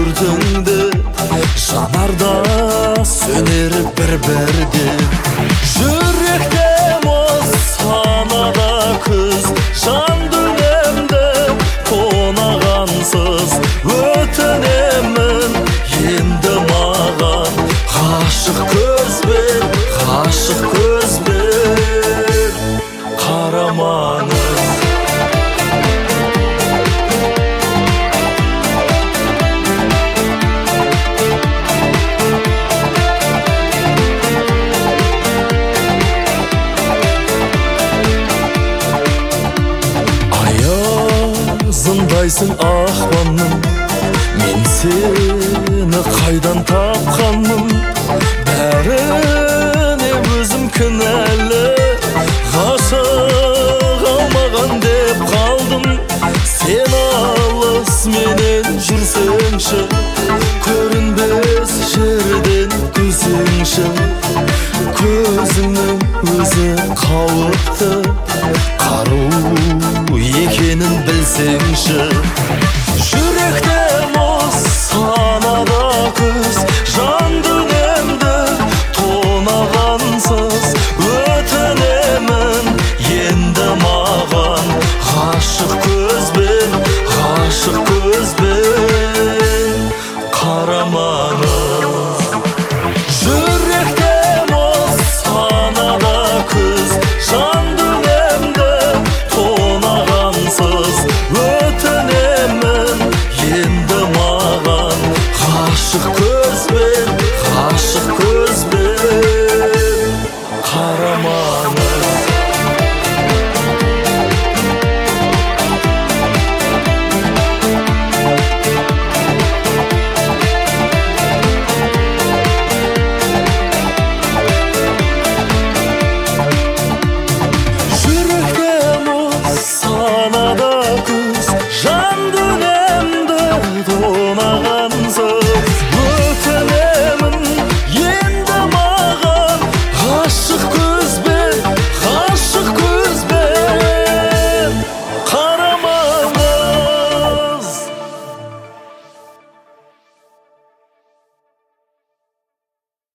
сүрдіңді, жанарда сөнер бір-бірде. Жүректе мұз, санада күз, жан дүниемді тонағансыз. Өтінемін енді маған ғашық көзбен қарамаңыз. Аязындайсың ақпанның, мен сені қайдан тапқанмын? Бәріне өзім кінәлі, ғашық алмаған деп қалдым. Сен алыс менен жүрсеңші, көрінбес жерден күзеңші. Көзіңнің өзі қауіпті, қару екенін білсеңші. Жүректе мұз, санада күз, жан дүниемді тонағансыз. Өтінемін енді маған ғашық көзбен қарамаңыз. Жүректе мұз, санада күз, жан дүниемді тонағансыз. Өтінемін енді маған ғашық көзбен